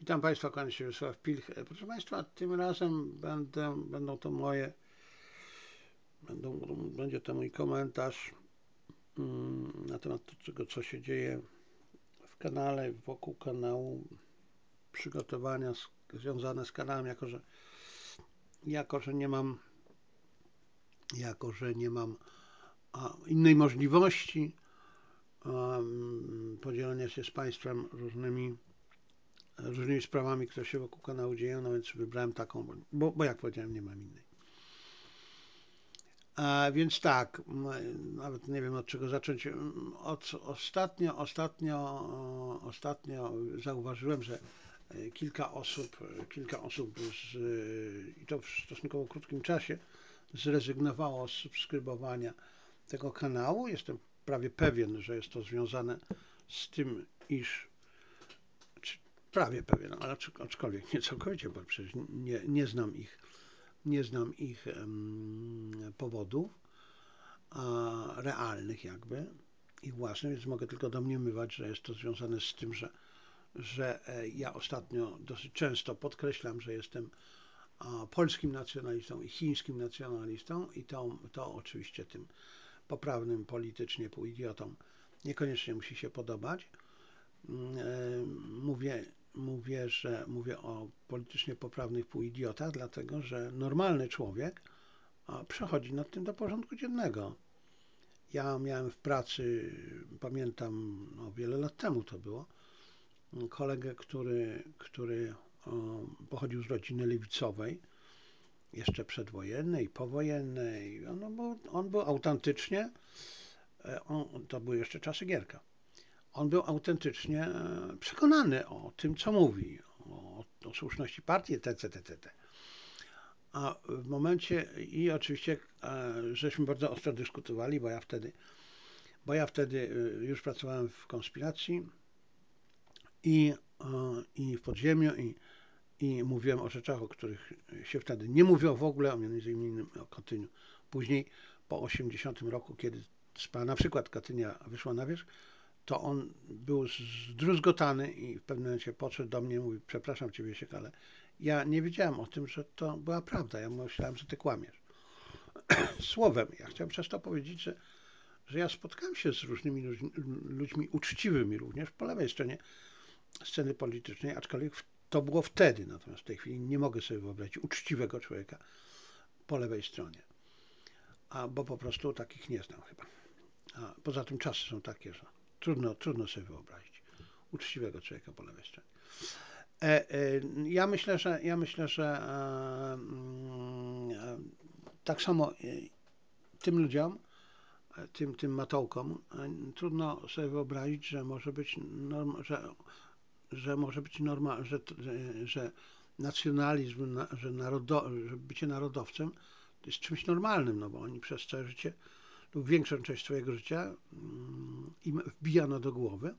Witam Państwa, kłaniam się Wiesław Pilch. Proszę Państwa, tym razem będą to moje, będzie to mój komentarz na temat tego, co się dzieje w kanale, wokół kanału, przygotowania związane z kanałem, jako że nie mam innej możliwości podzielenia się z Państwem różnymi sprawami, które się wokół kanału dzieją, no więc wybrałem taką, bo jak powiedziałem, nie mam innej. Więc tak, nawet nie wiem od czego zacząć. Ostatnio zauważyłem, że kilka osób i to w stosunkowo krótkim czasie zrezygnowało z subskrybowania tego kanału. Jestem prawie pewien, że jest to związane z tym, prawie pewien, ale aczkolwiek nie całkowicie, bo przecież nie znam ich powodów realnych jakby, ich własnych, więc mogę tylko domniemywać, że jest to związane z tym, że ja ostatnio dosyć często podkreślam, że jestem polskim nacjonalistą i chińskim nacjonalistą i to oczywiście tym poprawnym politycznie półidiotom niekoniecznie musi się podobać. Mówię o politycznie poprawnych półidiotach, dlatego że normalny człowiek przechodzi nad tym do porządku dziennego. Ja miałem w pracy, pamiętam, wiele lat temu to było, kolegę, który pochodził z rodziny lewicowej, jeszcze przedwojennej i powojennej. On był autentycznie, to były jeszcze czasy Gierka. On był autentycznie przekonany o tym, co mówi, o słuszności partii, etc., etc. A w momencie, i oczywiście żeśmy bardzo ostro dyskutowali, bo ja wtedy już pracowałem w konspiracji i w podziemiu i mówiłem o rzeczach, o których się wtedy nie mówiło w ogóle, między innymi o Katyniu. Później po 80 roku, kiedy na przykład Katynia wyszła na wierzch, to on był zdruzgotany i w pewnym momencie podszedł do mnie i mówi: przepraszam Cię, Wiesiek, ale ja nie wiedziałem o tym, że to była prawda. Ja myślałem, że Ty kłamiesz. Słowem, ja chciałem przez to powiedzieć, że ja spotkałem się z różnymi ludźmi uczciwymi również po lewej stronie sceny politycznej, aczkolwiek to było wtedy, natomiast w tej chwili nie mogę sobie wyobrazić uczciwego człowieka po lewej stronie, bo po prostu takich nie znam chyba. Poza tym czasy są takie, że trudno sobie wyobrazić uczciwego człowieka po lewej stronie. Ja myślę, że tak samo tym ludziom, tym matołkom, trudno sobie wyobrazić, że może być że nacjonalizm, że bycie narodowcem to jest czymś normalnym, no bo oni przez całe życie lub większą część swojego życia im wbijano do głowy,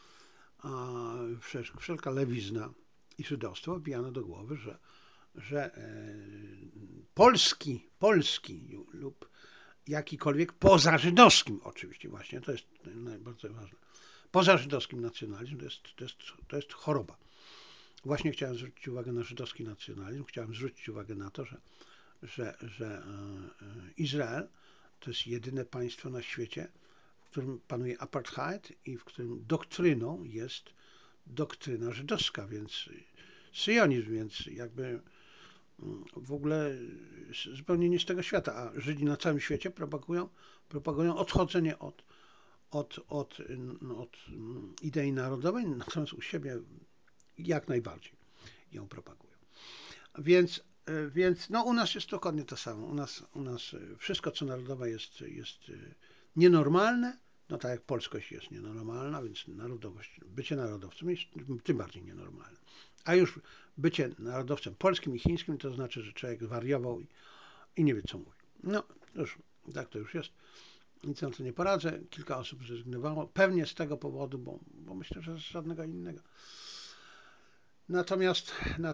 wszelka lewizna i żydostwo wbijano do głowy, że polski lub jakikolwiek poza żydowskim oczywiście, właśnie to jest bardzo ważne, poza żydowskim nacjonalizm to jest choroba. Właśnie chciałem zwrócić uwagę na żydowski nacjonalizm, chciałem zwrócić uwagę na to, że Izrael to jest jedyne państwo na świecie, w którym panuje apartheid i w którym doktryną jest doktryna żydowska, więc syjonizm, więc jakby w ogóle zupełnie nie z tego świata, a Żydzi na całym świecie propagują odchodzenie od idei narodowej, natomiast u siebie jak najbardziej ją propagują. Więc no, u nas jest dokładnie to samo. U nas wszystko, co narodowe jest nienormalne, no tak jak polskość jest nienormalna, więc bycie narodowcem jest tym bardziej nienormalne. A już bycie narodowcem polskim i chińskim to znaczy, że człowiek wariował i nie wie, co mówi. No, już tak to już jest. Nic na to nie poradzę. Kilka osób zrezygnowało. Pewnie z tego powodu, bo myślę, że z żadnego innego. Natomiast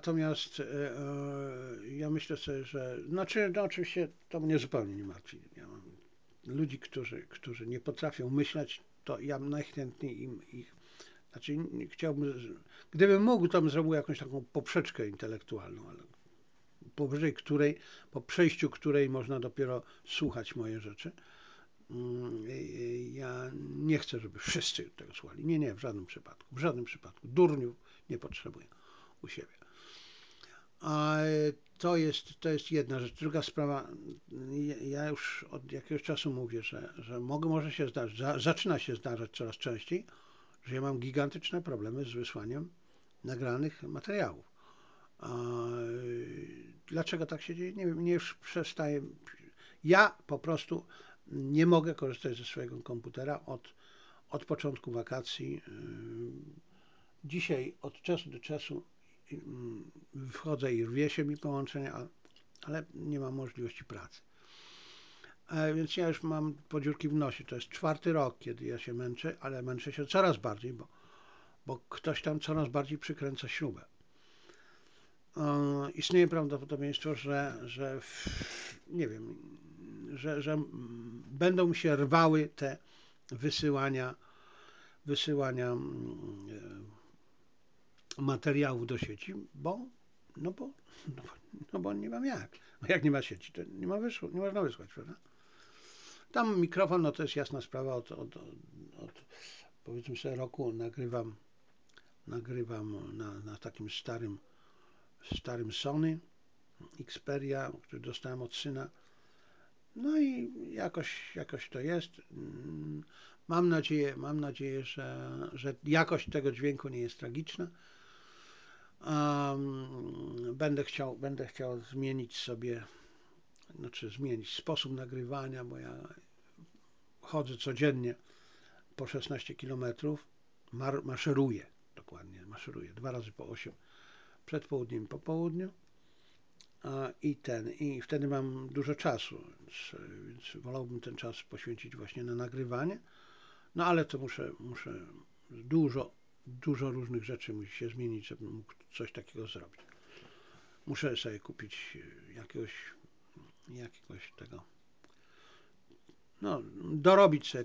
ja myślę sobie, że oczywiście to mnie zupełnie nie martwi. Ja mam ludzi, którzy nie potrafią myśleć, to ja najchętniej ich Znaczy, chciałbym, gdybym mógł, to bym zrobił jakąś taką poprzeczkę intelektualną, ale powyżej której, po przejściu której można dopiero słuchać moje rzeczy. Ja nie chcę, żeby wszyscy tego słuchali. Nie, nie, w żadnym przypadku. W żadnym przypadku. Durniów nie potrzebuję u siebie. A to jest jedna rzecz. Druga sprawa, ja już od jakiegoś czasu mówię, że może się zdarzyć, zaczyna się zdarzać coraz częściej, że ja mam gigantyczne problemy z wysłaniem nagranych materiałów. A dlaczego tak się dzieje? Nie wiem, nie już przestaję. Ja po prostu nie mogę korzystać ze swojego komputera od początku wakacji. Dzisiaj od czasu do czasu wchodzę i rwie się mi połączenie, ale nie mam możliwości pracy. Więc ja już mam podziurki w nosie. To jest 4. rok, kiedy ja się męczę, ale męczę się coraz bardziej, bo ktoś tam coraz bardziej przykręca śrubę. Istnieje prawdopodobieństwo, że nie wiem, że będą mi się rwały te wysyłania materiałów do sieci, no bo, no no bo nie mam jak. Jak nie ma sieci, to nie można wysłać, prawda? Tam mikrofon, no to jest jasna sprawa, od powiedzmy sobie roku nagrywam na takim starym Sony Xperia, który dostałem od syna. No i jakoś to jest. Mam nadzieję, że jakość tego dźwięku nie jest tragiczna. Będę chciał zmienić sposób nagrywania, bo ja chodzę codziennie po 16 kilometrów, maszeruję, dokładnie, maszeruję 2 razy po 8 przed południem i po południu. I wtedy mam dużo czasu, więc wolałbym ten czas poświęcić właśnie na nagrywanie. No ale to muszę dużo różnych rzeczy musi się zmienić, żebym mógł coś takiego zrobić. Muszę sobie kupić jakiegoś tego, no, dorobić sobie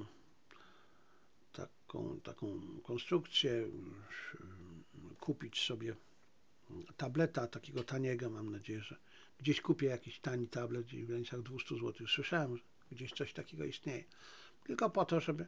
taką konstrukcję, kupić sobie tableta takiego taniego. Mam nadzieję, że gdzieś kupię jakiś tani tablet w granicach 200 zł. Słyszałem, że gdzieś coś takiego istnieje. Tylko po to, żeby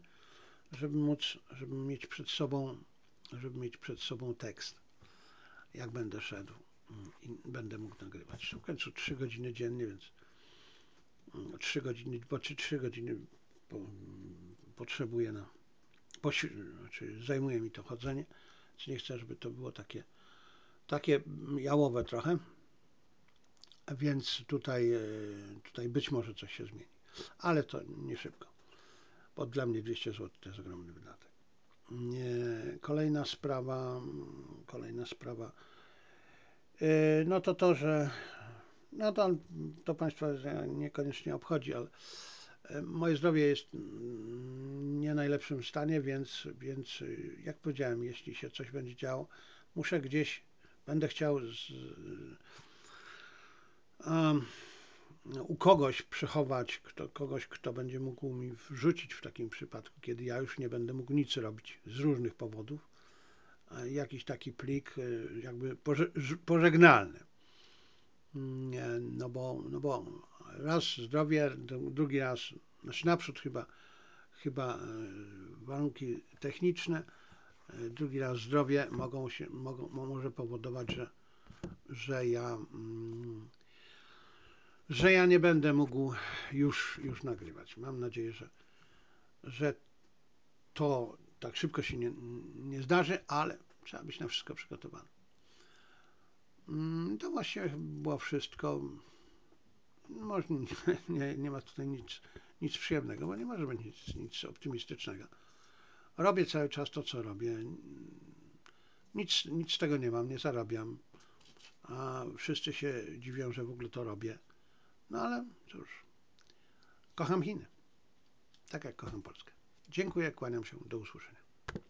mieć przed sobą tekst, jak będę szedł i będę mógł nagrywać. W końcu 3 godziny dziennie, więc 3 godziny, bo 3 godziny potrzebuję znaczy zajmuje mi to chodzenie, więc nie chcę, żeby to było takie jałowe trochę, więc tutaj być może coś się zmieni, ale to nie szybko, bo dla mnie 200 zł to jest ogromny wydatek. Kolejna sprawa, no to, że no to Państwa niekoniecznie obchodzi, ale moje zdrowie jest nie w najlepszym stanie, więc jak powiedziałem, jeśli się coś będzie działo, będę chciał u kogoś przechować, kto będzie mógł mi wrzucić w takim przypadku, kiedy ja już nie będę mógł nic robić z różnych powodów, jakiś taki plik jakby pożegnalny. No bo raz zdrowie, drugi raz, znaczy naprzód chyba warunki techniczne, drugi raz zdrowie może powodować, że ja nie będę mógł już nagrywać. Mam nadzieję, że to tak szybko się nie zdarzy, ale trzeba być na wszystko przygotowany. To właściwie było wszystko. Może nie ma tutaj nic przyjemnego, bo nie może być nic optymistycznego. Robię cały czas to, co robię. Nic z tego nie mam, nie zarabiam. A wszyscy się dziwią, że w ogóle to robię. No ale cóż, kocham Chiny. Tak jak kocham Polskę. Dziękuję, kłaniam się, do usłyszenia.